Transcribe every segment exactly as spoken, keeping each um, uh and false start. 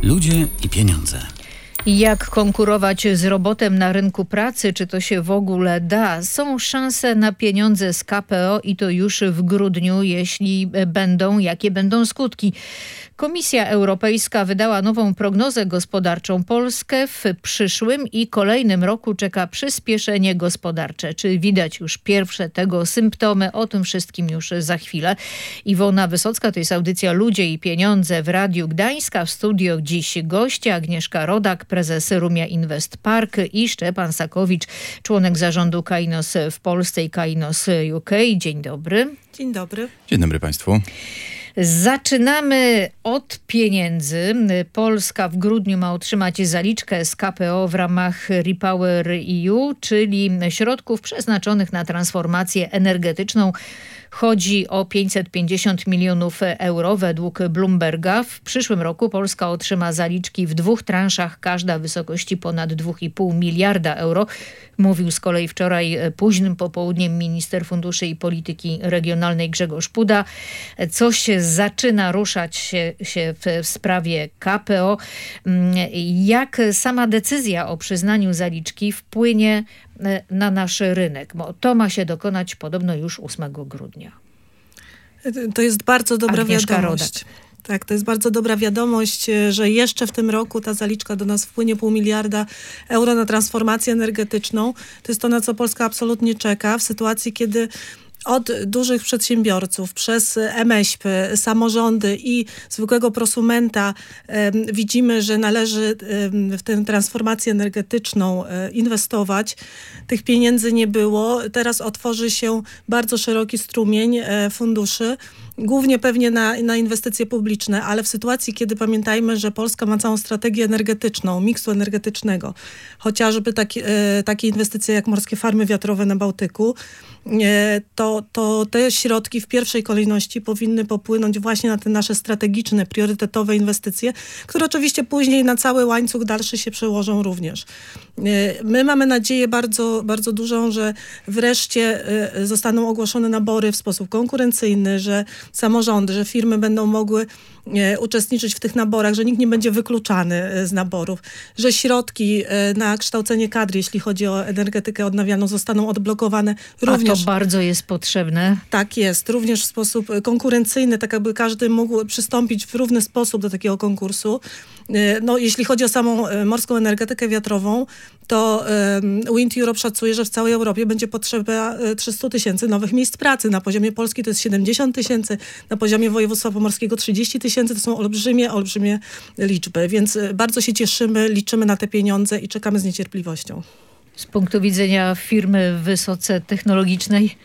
Ludzie i pieniądze. Jak konkurować z robotem na rynku pracy? Czy to się w ogóle da? Są szanse na pieniądze z K P O i to już w grudniu, jeśli będą, jakie będą skutki. Komisja Europejska wydała nową prognozę gospodarczą. Polskę w przyszłym i kolejnym roku czeka przyspieszenie gospodarcze. Czy widać już pierwsze tego symptomy? O tym wszystkim już za chwilę. Iwona Wysocka, to jest audycja Ludzie i Pieniądze w Radiu Gdańska. W studio dziś goście Agnieszka Rodak, prezes Rumia Invest Park i Szczepan Sakowicz, członek zarządu Kainos w Polsce i Kainos U K. Dzień dobry. Dzień dobry. Dzień dobry Państwu. Zaczynamy od pieniędzy. Polska w grudniu ma otrzymać zaliczkę z K P O w ramach Repower E U, czyli środków przeznaczonych na transformację energetyczną. Chodzi o pięćset pięćdziesiąt milionów euro według Bloomberga. W przyszłym roku Polska otrzyma zaliczki w dwóch transzach, każda w wysokości ponad dwa i pół miliarda euro. Mówił z kolei wczoraj późnym popołudniem minister funduszy i polityki regionalnej Grzegorz Puda. Coś zaczyna ruszać się, się w sprawie K P O. Jak sama decyzja o przyznaniu zaliczki wpłynie na nasz rynek? Bo to ma się dokonać podobno już ósmego grudnia. To jest bardzo dobra Agnieszka wiadomość. Rodak. Tak, to jest bardzo dobra wiadomość, że jeszcze w tym roku ta zaliczka do nas wpłynie pół miliarda euro na transformację energetyczną. To jest to, na co Polska absolutnie czeka w sytuacji, kiedy od dużych przedsiębiorców, przez M S P, samorządy i zwykłego prosumenta e, widzimy, że należy e, w tę transformację energetyczną e, inwestować. Tych pieniędzy nie było. Teraz otworzy się bardzo szeroki strumień e, funduszy, głównie pewnie na, na inwestycje publiczne, ale w sytuacji, kiedy pamiętajmy, że Polska ma całą strategię energetyczną, miksu energetycznego, chociażby taki, e, takie inwestycje jak morskie farmy wiatrowe na Bałtyku, e, to, to te środki w pierwszej kolejności powinny popłynąć właśnie na te nasze strategiczne, priorytetowe inwestycje, które oczywiście później na cały łańcuch dalszy się przełożą również. E, my mamy nadzieję bardzo, bardzo dużą, że wreszcie e, zostaną ogłoszone nabory w sposób konkurencyjny, że samorządy, że firmy będą mogły e, uczestniczyć w tych naborach, że nikt nie będzie wykluczany e, z naborów, że środki e, na kształcenie kadry, jeśli chodzi o energetykę odnawialną, zostaną odblokowane również. A to bardzo jest potrzebne. Tak jest, również w sposób konkurencyjny, tak aby każdy mógł przystąpić w równy sposób do takiego konkursu. E, no, jeśli chodzi o samą e, morską energetykę wiatrową, to e, Wind Europe szacuje, że w całej Europie będzie potrzeba e, trzysta tysięcy nowych miejsc pracy. Na poziomie Polski to jest siedemdziesiąt tysięcy, na poziomie województwa pomorskiego trzydzieści tysięcy. To są olbrzymie, olbrzymie liczby, więc bardzo się cieszymy, liczymy na te pieniądze i czekamy z niecierpliwością. Z punktu widzenia firmy wysoce technologicznej?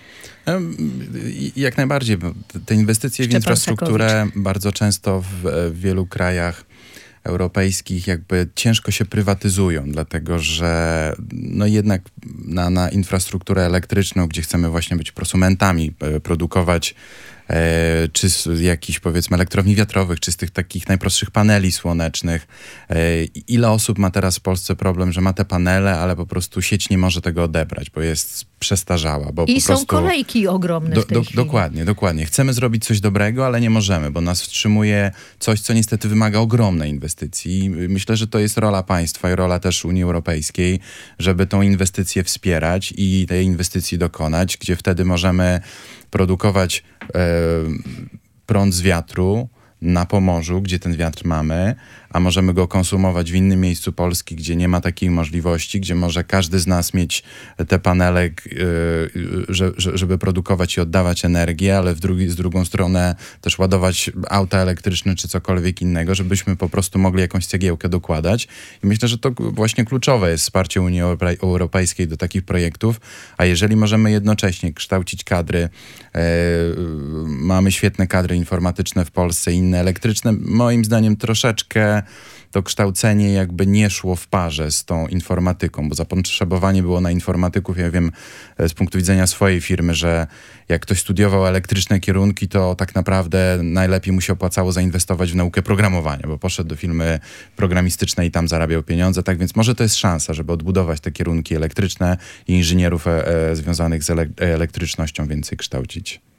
Jak najbardziej. Te inwestycje Szczepan w infrastrukturę Sakowicz. bardzo często w, w wielu krajach europejskich jakby ciężko się prywatyzują, dlatego że no jednak na, na infrastrukturę elektryczną, gdzie chcemy właśnie być prosumentami, produkować E, czy z jakichś powiedzmy elektrowni wiatrowych, czy z tych takich najprostszych paneli słonecznych. E, ile osób ma teraz w Polsce problem, że ma te panele, ale po prostu sieć nie może tego odebrać, bo jest przestarzała. Bo I po są prostu kolejki ogromne do, w tej do, chwili. Dokładnie, dokładnie. Chcemy zrobić coś dobrego, ale nie możemy, bo nas wstrzymuje coś, co niestety wymaga ogromnej inwestycji. I myślę, że to jest rola państwa i rola też Unii Europejskiej, żeby tą inwestycję wspierać i tej inwestycji dokonać, gdzie wtedy możemy produkować e, prąd z wiatru na Pomorzu, gdzie ten wiatr mamy, a możemy go konsumować w innym miejscu Polski, gdzie nie ma takiej możliwości, gdzie może każdy z nas mieć te panele, yy, że, żeby produkować i oddawać energię, ale w drugi, z drugą stronę też ładować auta elektryczne czy cokolwiek innego, żebyśmy po prostu mogli jakąś cegiełkę dokładać. I myślę, że to właśnie kluczowe jest wsparcie Unii Europejskiej do takich projektów, a jeżeli możemy jednocześnie kształcić kadry, yy, mamy świetne kadry informatyczne w Polsce, inne elektryczne, moim zdaniem troszeczkę to kształcenie jakby nie szło w parze z tą informatyką, bo zapotrzebowanie było na informatyków. Ja wiem z punktu widzenia swojej firmy, że jak ktoś studiował elektryczne kierunki, to tak naprawdę najlepiej mu się opłacało zainwestować w naukę programowania, bo poszedł do firmy programistycznej i tam zarabiał pieniądze. Tak więc może to jest szansa, żeby odbudować te kierunki elektryczne i inżynierów e, e, związanych z ele- elektrycznością więcej kształcić.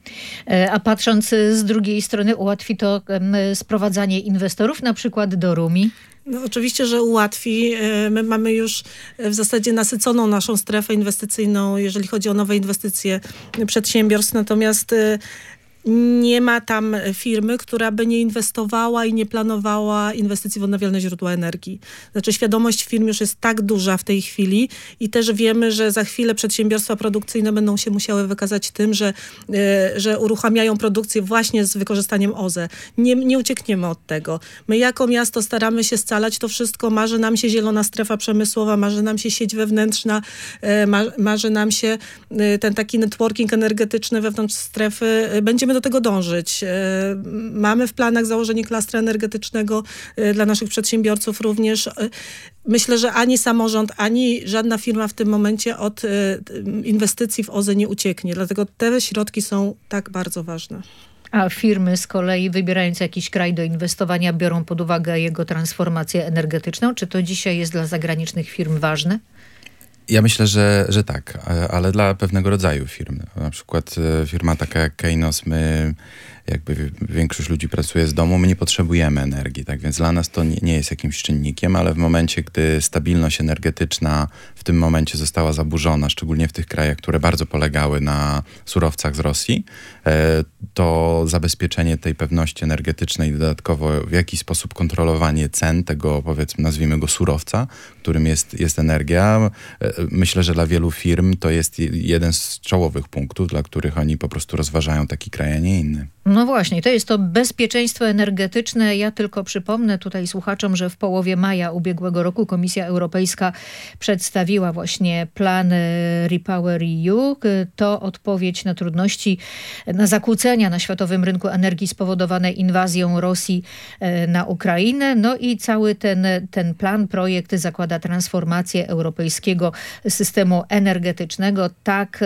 A patrząc z drugiej strony, ułatwi to sprowadzanie inwestorów na przykład do Rumi? No, oczywiście, że ułatwi. My mamy już w zasadzie nasyconą naszą strefę inwestycyjną, jeżeli chodzi o nowe inwestycje przedsiębiorstw, natomiast nie ma tam firmy, która by nie inwestowała i nie planowała inwestycji w odnawialne źródła energii. Znaczy świadomość firm już jest tak duża w tej chwili i też wiemy, że za chwilę przedsiębiorstwa produkcyjne będą się musiały wykazać tym, że, że uruchamiają produkcję właśnie z wykorzystaniem O Z E. Nie, nie uciekniemy od tego. My jako miasto staramy się scalać to wszystko. Marzy nam się zielona strefa przemysłowa, marzy nam się sieć wewnętrzna, marzy nam się ten taki networking energetyczny wewnątrz strefy. Będziemy do tego dążyć. Mamy w planach założenie klastra energetycznego dla naszych przedsiębiorców również. Myślę, że ani samorząd, ani żadna firma w tym momencie od inwestycji w O Z E nie ucieknie. Dlatego te środki są tak bardzo ważne. A firmy z kolei, wybierając jakiś kraj do inwestowania, biorą pod uwagę jego transformację energetyczną? Czy to dzisiaj jest dla zagranicznych firm ważne? Ja myślę, że, że tak, ale dla pewnego rodzaju firm. Na przykład firma taka jak Kainos, my jakby większość ludzi pracuje z domu, my nie potrzebujemy energii, tak więc dla nas to nie, nie jest jakimś czynnikiem, ale w momencie, gdy stabilność energetyczna w tym momencie została zaburzona, szczególnie w tych krajach, które bardzo polegały na surowcach z Rosji, to zabezpieczenie tej pewności energetycznej, dodatkowo w jakiś sposób kontrolowanie cen tego, powiedzmy, nazwijmy go surowca, którym jest, jest energia, myślę, że dla wielu firm to jest jeden z czołowych punktów, dla których oni po prostu rozważają taki kraj, a nie inny. No właśnie, to jest to bezpieczeństwo energetyczne. Ja tylko przypomnę tutaj słuchaczom, że w połowie maja ubiegłego roku Komisja Europejska przedstawiła właśnie plan Repower E U. To odpowiedź na trudności, na zakłócenia na światowym rynku energii spowodowane inwazją Rosji na Ukrainę. No i cały ten, ten plan, projekt zakłada transformację europejskiego systemu energetycznego tak,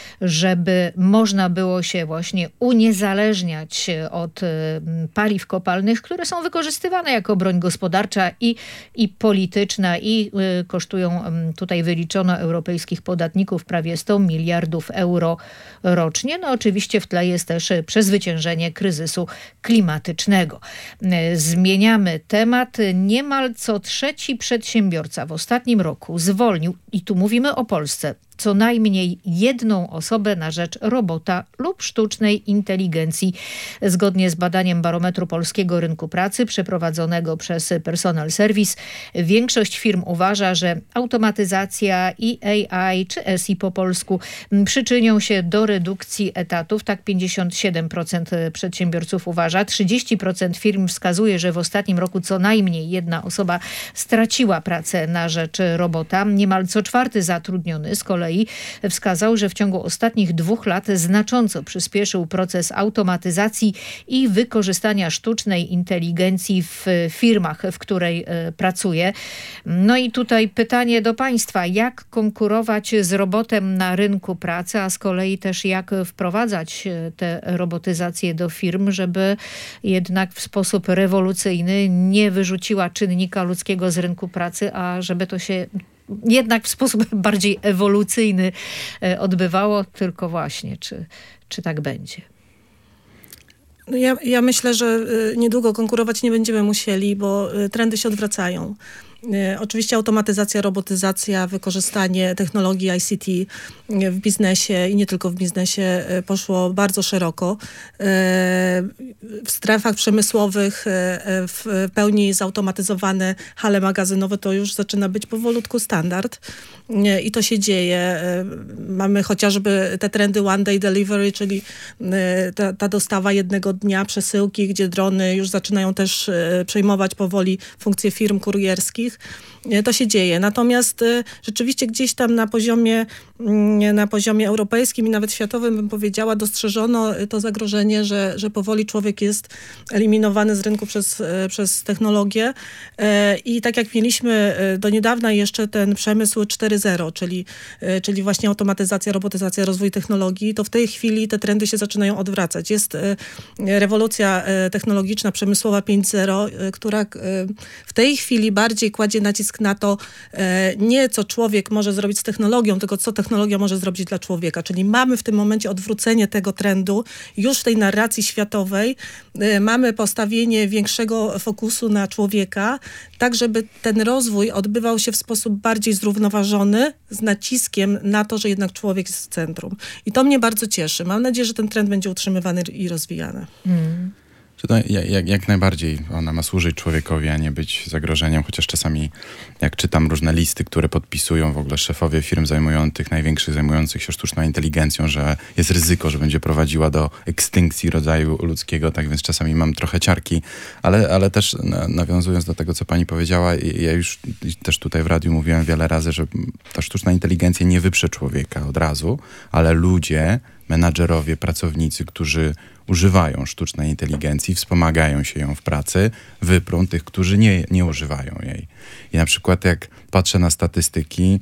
żeby można było się właśnie uniezależniać od paliw kopalnych, które są wykorzystywane jako broń gospodarcza i, i polityczna i kosztują, tutaj wyliczono europejskich podatników, prawie sto miliardów euro rocznie. No oczywiście w tle jest też przezwyciężenie kryzysu klimatycznego. Zmieniamy temat. Niemal co trzeci przedsiębiorca w ostatnim roku zwolnił, i tu mówimy o Polsce, co najmniej jedną osobę na rzecz robota lub sztucznej inteligencji. Zgodnie z badaniem Barometru Polskiego Rynku Pracy przeprowadzonego przez Personal Service, większość firm uważa, że automatyzacja i A I, czy S I po polsku, przyczynią się do redukcji etatów. Tak pięćdziesiąt siedem procent przedsiębiorców uważa. trzydzieści procent firm wskazuje, że w ostatnim roku co najmniej jedna osoba straciła pracę na rzecz robota. Niemal co czwarty zatrudniony z kolei wskazał, że w ciągu ostatnich dwóch lat znacząco przyspieszył proces automatyzacji i wykorzystania sztucznej inteligencji w firmach, w której pracuje. No i tutaj pytanie do państwa, jak konkurować z robotem na rynku pracy, a z kolei też jak wprowadzać tę robotyzację do firm, żeby jednak w sposób rewolucyjny nie wyrzuciła czynnika ludzkiego z rynku pracy, a żeby to się jednak w sposób bardziej ewolucyjny odbywało, tylko właśnie, czy, czy tak będzie? No ja, ja myślę, że niedługo konkurować nie będziemy musieli, bo trendy się odwracają. Oczywiście automatyzacja, robotyzacja, wykorzystanie technologii I C T w biznesie i nie tylko w biznesie poszło bardzo szeroko. W strefach przemysłowych w pełni zautomatyzowane hale magazynowe to już zaczyna być powolutku standard i to się dzieje. Mamy chociażby te trendy one day delivery, czyli ta, ta dostawa jednego dnia przesyłki, gdzie drony już zaczynają też przejmować powoli funkcje firm kurierskich. To się dzieje. Natomiast rzeczywiście gdzieś tam na poziomie, na poziomie europejskim i nawet światowym, bym powiedziała, dostrzeżono to zagrożenie, że, że powoli człowiek jest eliminowany z rynku przez, przez technologię. I tak jak mieliśmy do niedawna jeszcze ten przemysł cztery zero, czyli, czyli właśnie automatyzacja, robotyzacja, rozwój technologii, to w tej chwili te trendy się zaczynają odwracać. Jest rewolucja technologiczna, przemysłowa pięć zero, która w tej chwili bardziej kładzie kładzie nacisk na to e, nie co człowiek może zrobić z technologią, tylko co technologia może zrobić dla człowieka. Czyli mamy w tym momencie odwrócenie tego trendu. Już w tej narracji światowej e, mamy postawienie większego fokusu na człowieka, tak żeby ten rozwój odbywał się w sposób bardziej zrównoważony, z naciskiem na to, że jednak człowiek jest w centrum. I to mnie bardzo cieszy. Mam nadzieję, że ten trend będzie utrzymywany i rozwijany. Hmm. To jak, jak najbardziej ona ma służyć człowiekowi, a nie być zagrożeniem, chociaż czasami jak czytam różne listy, które podpisują w ogóle szefowie firm zajmujących, największych zajmujących się sztuczną inteligencją, że jest ryzyko, że będzie prowadziła do ekstynkcji rodzaju ludzkiego, tak więc czasami mam trochę ciarki, ale, ale też nawiązując do tego, co pani powiedziała, ja już też tutaj w radiu mówiłem wiele razy, że ta sztuczna inteligencja nie wyprze człowieka od razu, ale ludzie, menadżerowie, pracownicy, którzy używają sztucznej inteligencji, wspomagają się ją w pracy, wyprą tych, którzy nie, nie używają jej. I na przykład jak patrzę na statystyki,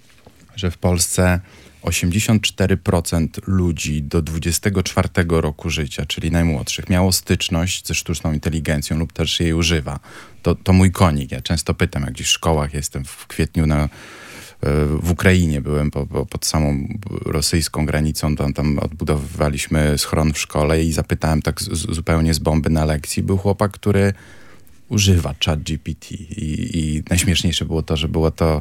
że w Polsce osiemdziesiąt cztery procent ludzi do dwudziestego czwartego roku życia, czyli najmłodszych, miało styczność ze sztuczną inteligencją lub też jej używa. To, to mój konik. Ja często pytam, jak gdzieś w szkołach jestem w kwietniu na w Ukrainie byłem po, po, pod samą rosyjską granicą, tam, tam odbudowywaliśmy schron w szkole i zapytałem tak z, zupełnie z bomby na lekcji. Był chłopak, który używa ChatGPT I, i najśmieszniejsze było to, że było to,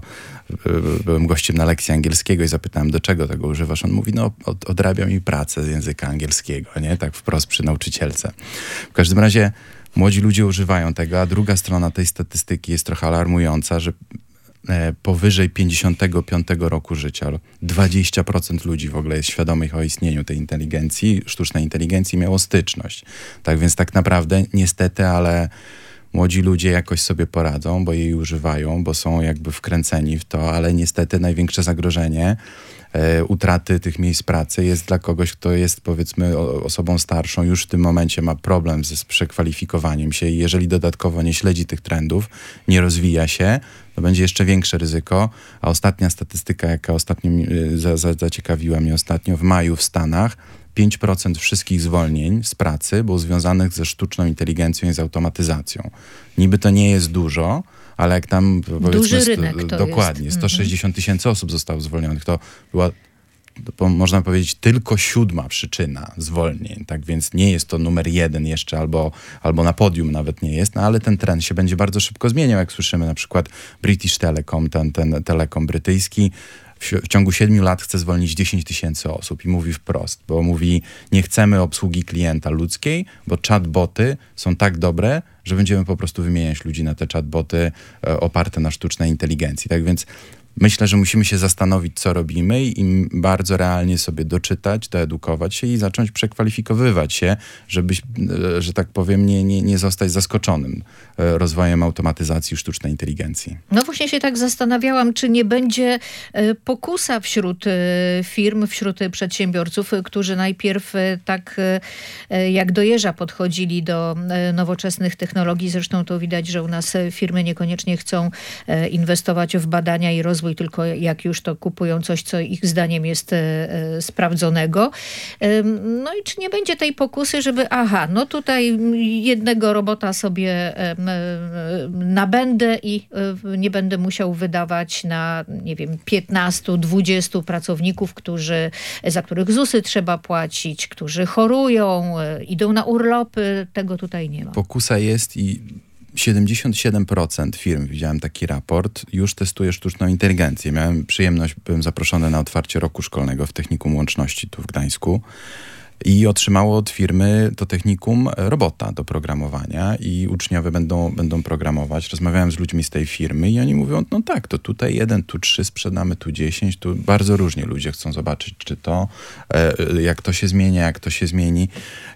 byłem gościem na lekcji angielskiego i zapytałem, do czego tego używasz? On mówi, no od, odrabia mi pracę z języka angielskiego, nie? Tak wprost przy nauczycielce. W każdym razie młodzi ludzie używają tego, a druga strona tej statystyki jest trochę alarmująca, że powyżej pięćdziesiątego piątego roku życia dwadzieścia procent ludzi w ogóle jest świadomych o istnieniu tej inteligencji, sztucznej inteligencji, miało styczność. Tak więc tak naprawdę niestety, ale młodzi ludzie jakoś sobie poradzą, bo jej używają, bo są jakby wkręceni w to, ale niestety największe zagrożenie e, utraty tych miejsc pracy jest dla kogoś, kto jest powiedzmy o, osobą starszą, już w tym momencie ma problem z, z przekwalifikowaniem się i jeżeli dodatkowo nie śledzi tych trendów, nie rozwija się, to będzie jeszcze większe ryzyko. A ostatnia statystyka, jaka ostatnio za, za, zaciekawiła mnie ostatnio, w maju w Stanach pięć procent wszystkich zwolnień z pracy było związanych ze sztuczną inteligencją i z automatyzacją. Niby to nie jest dużo, ale jak tam duży rynek to dokładnie, jest. sto sześćdziesiąt tysięcy osób zostało zwolnionych, to była to można powiedzieć tylko siódma przyczyna zwolnień, tak więc nie jest to numer jeden jeszcze, albo, albo na podium nawet nie jest, no ale ten trend się będzie bardzo szybko zmieniał, jak słyszymy na przykład British Telecom, ten, ten telekom brytyjski, w, w ciągu siedmiu lat chce zwolnić dziesięć tysięcy osób i mówi wprost, bo mówi, nie chcemy obsługi klienta ludzkiej, bo chatboty są tak dobre, że będziemy po prostu wymieniać ludzi na te chatboty e, oparte na sztucznej inteligencji, tak więc myślę, że musimy się zastanowić, co robimy i bardzo realnie sobie doczytać, doedukować się i zacząć przekwalifikowywać się, żeby, że tak powiem, nie, nie, nie zostać zaskoczonym rozwojem automatyzacji sztucznej inteligencji. No właśnie się tak zastanawiałam, czy nie będzie pokusa wśród firm, wśród przedsiębiorców, którzy najpierw tak jak do jeża podchodzili do nowoczesnych technologii. Zresztą to widać, że u nas firmy niekoniecznie chcą inwestować w badania i rozwój, tylko jak już to kupują coś, co ich zdaniem jest e, e, sprawdzonego. E, no i czy nie będzie tej pokusy, żeby aha, no tutaj jednego robota sobie e, e, nabędę i e, nie będę musiał wydawać na, nie wiem, piętnastu, dwudziestu pracowników, którzy, za których zusy trzeba płacić, którzy chorują, e, idą na urlopy. Tego tutaj nie ma. Pokusa jest i siedemdziesiąt siedem procent firm, widziałem taki raport, już testuje sztuczną inteligencję. Miałem przyjemność, byłem zaproszony na otwarcie roku szkolnego w Technikum Łączności tu w Gdańsku i otrzymało od firmy to technikum robota do programowania i uczniowie będą, będą programować. Rozmawiałem z ludźmi z tej firmy i oni mówią, no tak, to tutaj jeden, tu trzy sprzedamy, tu dziesięć, tu bardzo różnie ludzie chcą zobaczyć, czy to, jak to się zmienia, jak to się zmieni.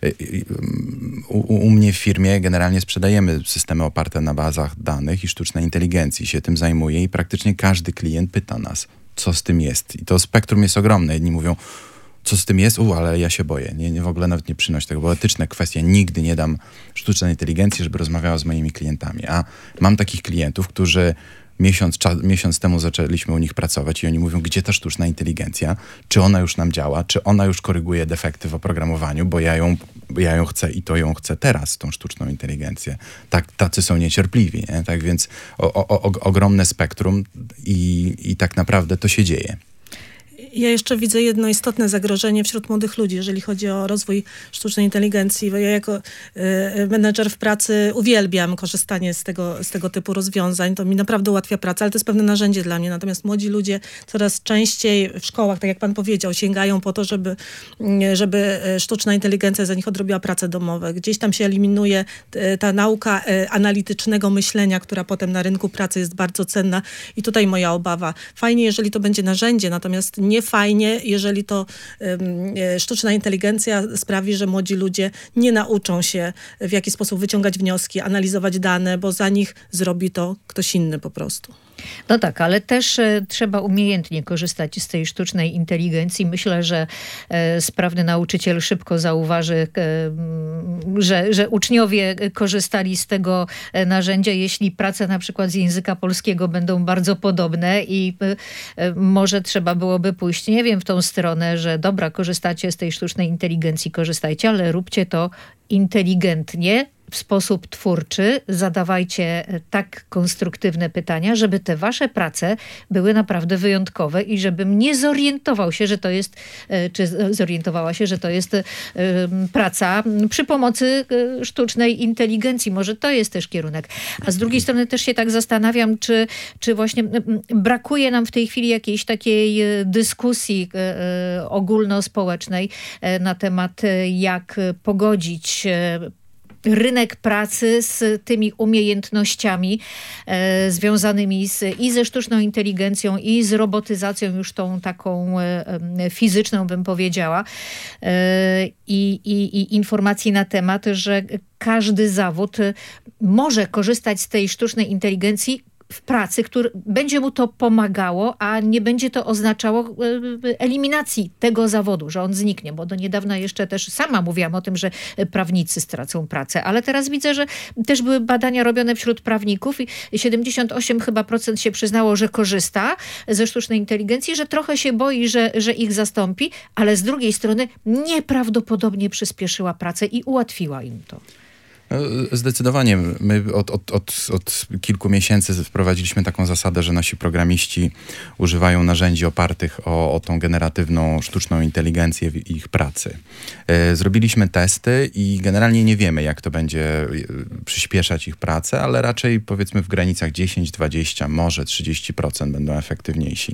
U, u mnie w firmie generalnie sprzedajemy systemy oparte na bazach danych i sztucznej inteligencji, się tym zajmuję i praktycznie każdy klient pyta nas, co z tym jest. I to spektrum jest ogromne. Jedni mówią, co z tym jest? U, ale ja się boję. Nie, nie, w ogóle nawet nie przynoś tego, bo etyczne kwestie. Nigdy nie dam sztucznej inteligencji, żeby rozmawiała z moimi klientami. A mam takich klientów, którzy miesiąc, cza- miesiąc temu zaczęliśmy u nich pracować i oni mówią, gdzie ta sztuczna inteligencja, czy ona już nam działa, czy ona już koryguje defekty w oprogramowaniu, bo ja ją, ja ją chcę i to ją chcę teraz, tą sztuczną inteligencję. Tak, tacy są niecierpliwi, nie? Tak więc o, o, o, ogromne spektrum i, i tak naprawdę to się dzieje. Ja jeszcze widzę jedno istotne zagrożenie wśród młodych ludzi, jeżeli chodzi o rozwój sztucznej inteligencji. Bo ja jako y, menedżer w pracy uwielbiam korzystanie z tego, z tego typu rozwiązań. To mi naprawdę ułatwia pracę, ale to jest pewne narzędzie dla mnie. Natomiast młodzi ludzie coraz częściej w szkołach, tak jak pan powiedział, sięgają po to, żeby, żeby sztuczna inteligencja za nich odrobiła prace domowe. Gdzieś tam się eliminuje ta nauka analitycznego myślenia, która potem na rynku pracy jest bardzo cenna. I tutaj moja obawa. Fajnie, jeżeli to będzie narzędzie, natomiast nie fajnie, jeżeli to um, sztuczna inteligencja sprawi, że młodzi ludzie nie nauczą się, w jaki sposób wyciągać wnioski, analizować dane, bo za nich zrobi to ktoś inny po prostu. No tak, ale też e, trzeba umiejętnie korzystać z tej sztucznej inteligencji. Myślę, że e, sprawny nauczyciel szybko zauważy, e, że, że uczniowie korzystali z tego narzędzia, jeśli prace na przykład z języka polskiego będą bardzo podobne i e, może trzeba byłoby pójść, nie wiem, w tą stronę, że dobra, korzystacie z tej sztucznej inteligencji, korzystajcie, ale róbcie to inteligentnie, w sposób twórczy, zadawajcie tak konstruktywne pytania, żeby te wasze prace były naprawdę wyjątkowe i żebym nie zorientował się, że to jest, czy zorientowała się, że to jest praca przy pomocy sztucznej inteligencji. Może to jest też kierunek. A z drugiej strony też się tak zastanawiam, czy, czy właśnie brakuje nam w tej chwili jakiejś takiej dyskusji ogólnospołecznej na temat, jak pogodzić rynek pracy z tymi umiejętnościami e, związanymi z, i ze sztuczną inteligencją, i z robotyzacją już tą taką e, fizyczną, bym powiedziała. E, i, i, I informacji na temat, że każdy zawód może korzystać z tej sztucznej inteligencji w pracy, który będzie mu to pomagało, a nie będzie to oznaczało eliminacji tego zawodu, że on zniknie, bo do niedawna jeszcze też sama mówiłam o tym, że prawnicy stracą pracę, ale teraz widzę, że też były badania robione wśród prawników i siedemdziesiąt osiem chyba procent się przyznało, że korzysta ze sztucznej inteligencji, że trochę się boi, że, że ich zastąpi, ale z drugiej strony nieprawdopodobnie przyspieszyła pracę i ułatwiła im to. Zdecydowanie. My od, od, od, od kilku miesięcy wprowadziliśmy taką zasadę, że nasi programiści używają narzędzi opartych o, o tą generatywną sztuczną inteligencję w ich pracy. Zrobiliśmy testy i generalnie nie wiemy, jak to będzie przyspieszać ich pracę, ale raczej powiedzmy w granicach dziesięć, dwadzieścia, może trzydzieści procent będą efektywniejsi.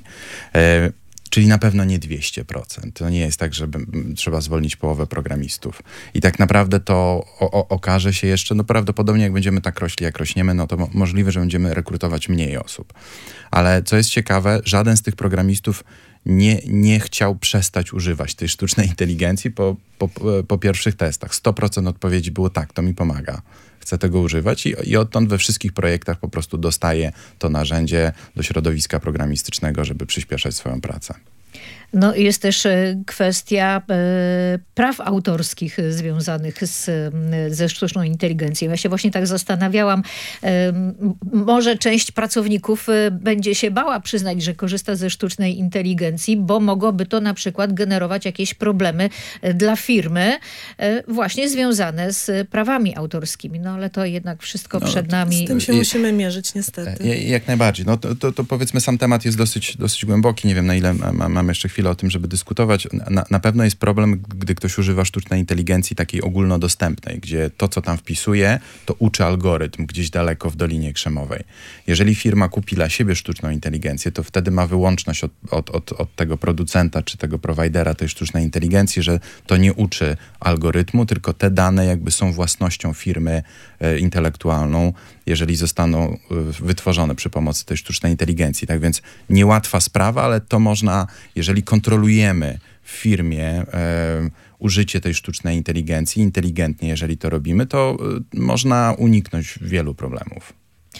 Czyli na pewno nie dwieście procent. To nie jest tak, że trzeba zwolnić połowę programistów. I tak naprawdę to o, o, okaże się jeszcze, no prawdopodobnie jak będziemy tak rośli, jak rośniemy, no to mo- możliwe, że będziemy rekrutować mniej osób. Ale co jest ciekawe, żaden z tych programistów nie, nie chciał przestać używać tej sztucznej inteligencji po, po, po pierwszych testach. sto procent odpowiedzi było tak, to mi pomaga. Chcę tego używać i, i odtąd we wszystkich projektach po prostu dostaję to narzędzie do środowiska programistycznego, żeby przyspieszać swoją pracę. No jest też kwestia e, praw autorskich związanych z, ze sztuczną inteligencją. Ja się właśnie tak zastanawiałam, e, może część pracowników będzie się bała przyznać, że korzysta ze sztucznej inteligencji, bo mogłoby to na przykład generować jakieś problemy dla firmy e, właśnie związane z prawami autorskimi. No ale to jednak wszystko no, przed nami. Z tym się musimy mierzyć niestety. Jak najbardziej. No to, to, to powiedzmy sam temat jest dosyć, dosyć głęboki. Nie wiem, na ile mam, mam jeszcze chwilę o tym, żeby dyskutować. Na, na pewno jest problem, gdy ktoś używa sztucznej inteligencji takiej ogólnodostępnej, gdzie to, co tam wpisuje, to uczy algorytm gdzieś daleko w Dolinie Krzemowej. Jeżeli firma kupi dla siebie sztuczną inteligencję, to wtedy ma wyłączność od, od, od, od tego producenta czy tego prowajdera tej sztucznej inteligencji, że to nie uczy algorytmu, tylko te dane jakby są własnością firmy e, intelektualną, jeżeli zostaną e, wytworzone przy pomocy tej sztucznej inteligencji. Tak więc niełatwa sprawa, ale to można, jeżeli kontrolujemy w firmie e, użycie tej sztucznej inteligencji inteligentnie, jeżeli to robimy, to e, można uniknąć wielu problemów.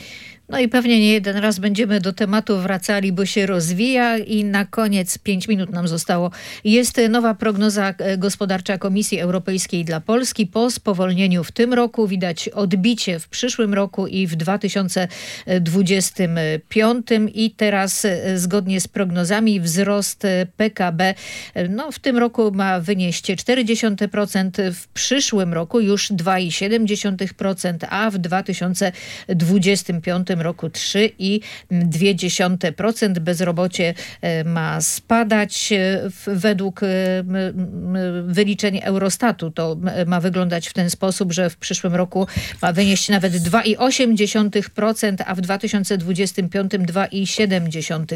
No i pewnie nie jeden raz będziemy do tematu wracali, bo się rozwija i na koniec pięć minut nam zostało. Jest nowa prognoza gospodarcza Komisji Europejskiej dla Polski. Po spowolnieniu w tym roku widać odbicie w przyszłym roku i w dwa tysiące dwudziestym piątym i teraz zgodnie z prognozami wzrost P K B no, w tym roku ma wynieść cztery przecinek pięć procent, w przyszłym roku już dwa przecinek siedem procent, a w dwa tysiące dwudziestym piątym roku trzy przecinek dwa procent. Bezrobocie ma spadać. Według wyliczeń Eurostatu to ma wyglądać w ten sposób, że w przyszłym roku ma wynieść nawet dwa przecinek osiem procent, a w dwa tysiące dwudziestym piątym dwa przecinek siedem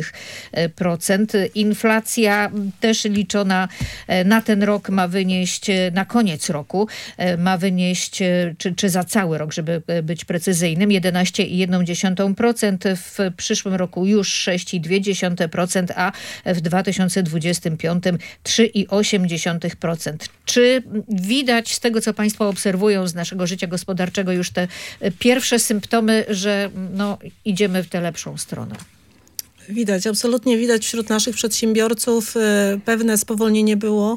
procent. Inflacja też liczona na ten rok ma wynieść, na koniec roku ma wynieść, czy, czy za cały rok, żeby być precyzyjnym, jedenaście przecinek jeden procent, w przyszłym roku już sześć przecinek dwa procent, a w dwa tysiące dwudziestym piątym trzy przecinek osiem procent. Czy widać z tego, co Państwo obserwują z naszego życia gospodarczego, już te pierwsze symptomy, że no, idziemy w tę lepszą stronę? Widać, absolutnie widać wśród naszych przedsiębiorców. Pewne spowolnienie było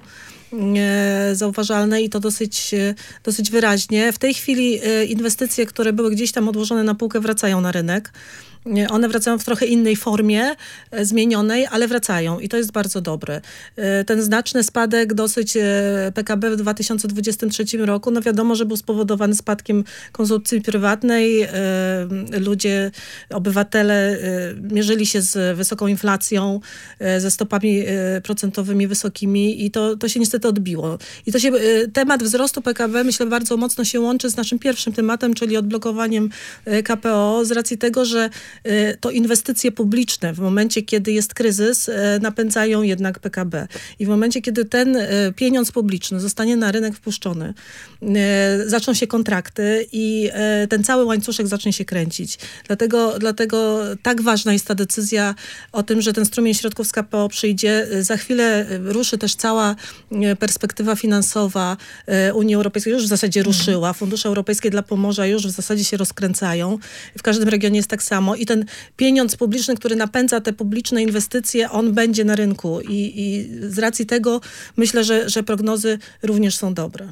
zauważalne i to dosyć, dosyć wyraźnie. W tej chwili inwestycje, które były gdzieś tam odłożone na półkę, wracają na rynek. One wracają w trochę innej formie, zmienionej, ale wracają i to jest bardzo dobre. Ten znaczny spadek dosyć P K B w dwa tysiące dwudziestym trzecim roku, no wiadomo, że był spowodowany spadkiem konsumpcji prywatnej. Ludzie, obywatele mierzyli się z wysoką inflacją, ze stopami procentowymi wysokimi i to, to się niestety odbiło. I to się, temat wzrostu P K B, myślę, bardzo mocno się łączy z naszym pierwszym tematem, czyli odblokowaniem K P O, z racji tego, że to inwestycje publiczne w momencie, kiedy jest kryzys, napędzają jednak P K B. I w momencie, kiedy ten pieniądz publiczny zostanie na rynek wpuszczony, zaczną się kontrakty i ten cały łańcuszek zacznie się kręcić. Dlatego, dlatego tak ważna jest ta decyzja o tym, że ten strumień środków z K P O przyjdzie. Za chwilę ruszy też cała perspektywa finansowa Unii Europejskiej. Już w zasadzie ruszyła. Fundusze europejskie dla Pomorza już w zasadzie się rozkręcają. W każdym regionie jest tak samo. I ten pieniądz publiczny, który napędza te publiczne inwestycje, on będzie na rynku. I, i z racji tego myślę, że, że prognozy również są dobre.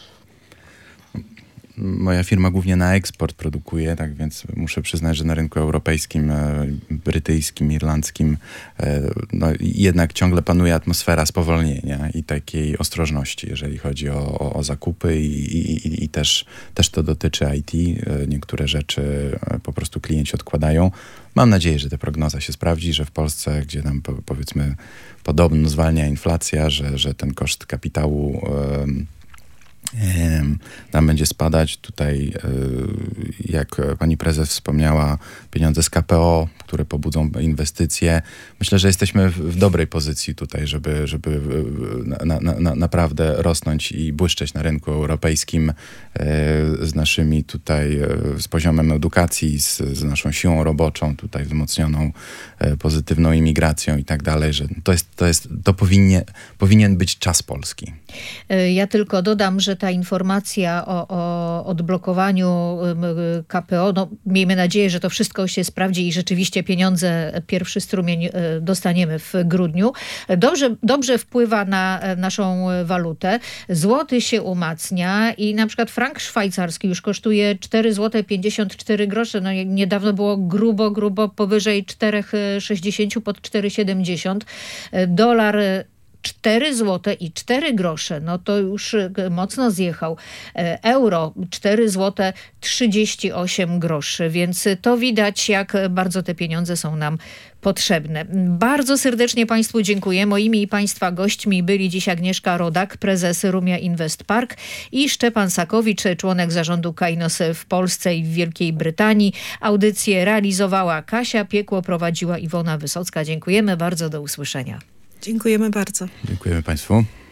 Moja firma głównie na eksport produkuje, tak więc muszę przyznać, że na rynku europejskim, brytyjskim, irlandzkim no, jednak ciągle panuje atmosfera spowolnienia i takiej ostrożności, jeżeli chodzi o, o, o zakupy i, i, i też, też to dotyczy I T. Niektóre rzeczy po prostu klienci odkładają. Mam nadzieję, że ta prognoza się sprawdzi, że w Polsce, gdzie tam powiedzmy podobno zwalnia inflacja, że, że ten koszt kapitału um, tam będzie spadać. Tutaj, jak pani prezes wspomniała, pieniądze z K P O, które pobudzą inwestycje. Myślę, że jesteśmy w dobrej pozycji tutaj, żeby, żeby na, na, na, naprawdę rosnąć i błyszczeć na rynku europejskim z naszymi tutaj, z poziomem edukacji, z, z naszą siłą roboczą, tutaj wzmocnioną pozytywną imigracją i tak dalej, że to jest, to jest, to powinien, powinien być czas Polski. Ja tylko dodam, że ta informacja o, o odblokowaniu K P O, no miejmy nadzieję, że to wszystko się sprawdzi i rzeczywiście pieniądze, pierwszy strumień dostaniemy w grudniu. Dobrze, dobrze wpływa na naszą walutę. Złoty się umacnia i na przykład frank szwajcarski już kosztuje cztery złote pięćdziesiąt cztery grosze. No niedawno było grubo, grubo powyżej cztery sześćdziesiąt, pod cztery siedemdziesiąt. Dolar cztery złote i cztery grosze, no to już mocno zjechał. Euro cztery złote trzydzieści osiem groszy, więc to widać, jak bardzo te pieniądze są nam potrzebne. Bardzo serdecznie Państwu dziękuję. Moimi i Państwa gośćmi byli dziś Agnieszka Rodak, prezes Rumia Invest Park i Szczepan Sakowicz, członek zarządu Kainos w Polsce i w Wielkiej Brytanii. Audycję realizowała Kasia Piekło, prowadziła Iwona Wysocka. Dziękujemy bardzo, do usłyszenia. Dziękujemy bardzo. Dziękujemy Państwu.